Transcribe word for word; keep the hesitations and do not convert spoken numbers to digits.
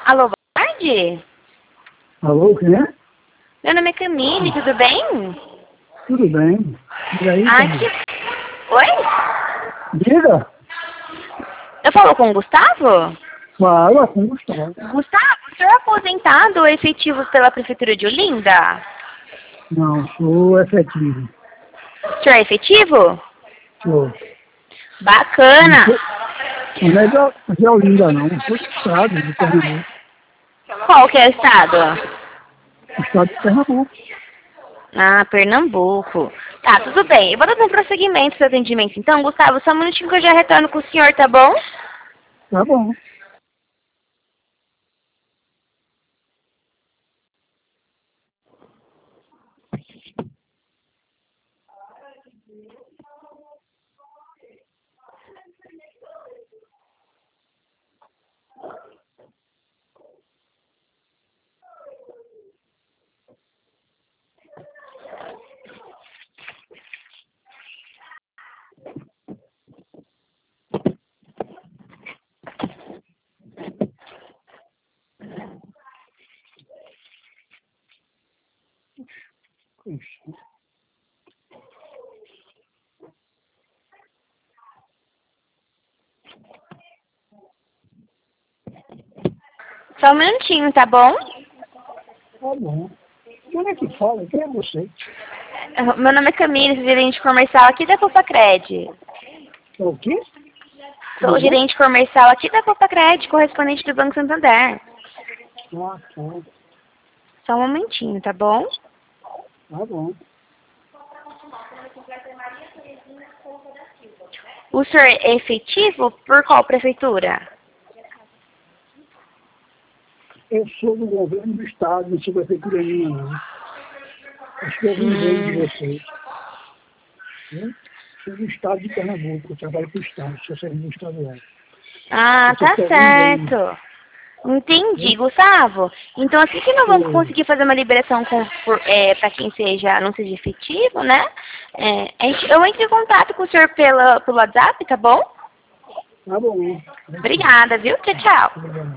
Alô, boa tarde. Alô, quem é? Meu nome é Camille, tudo bem? Tudo bem. E aí, Aqui... Camille? Oi? Diga. Eu falo com o Gustavo? Fala com o Gustavo. Gustavo, o senhor é aposentado ou efetivo pela Prefeitura de Olinda? Não, sou efetivo. O senhor é efetivo? Sou. Não Bacana. sou, não é de, de Olinda, não. Sou do estado de Pernambuco. Qual que é o estado? Estado de Pernambuco. Ah, Pernambuco. Tá, tudo bem. Eu vou dar um prosseguimento do seu atendimento. Então, Gustavo, só um minutinho que eu já retorno com o senhor, tá bom? Tá bom. Puxa. Só um minutinho, tá bom? Tá bom. Quem é que fala? Quem é você? Meu nome é Camille, sou gerente comercial aqui da Copacred. É o quê? Sou Tudo bom? gerente comercial aqui da Copacred, correspondente do Banco Santander. Ah, tá. Só um momentinho, tá bom? Tá bom. O senhor é efetivo por qual prefeitura? Eu sou do governo do estado, não sou da prefeitura nenhuma, não. Acho que eu vim ver de Hum. vocês. Né? Sou do estado de Pernambuco, eu trabalho com o estado, sou servidor estadual. Ah, Eu sou tá Fernando Bem. certo. Entendi, Gustavo. Então, assim que nós vamos Sou. conseguir fazer uma liberação para quem seja, não seja efetivo, né? É, a gente, eu entro em contato com o senhor pela, pelo WhatsApp, tá bom? Tá bom. Obrigada, viu? Tchau, tchau. Obrigado.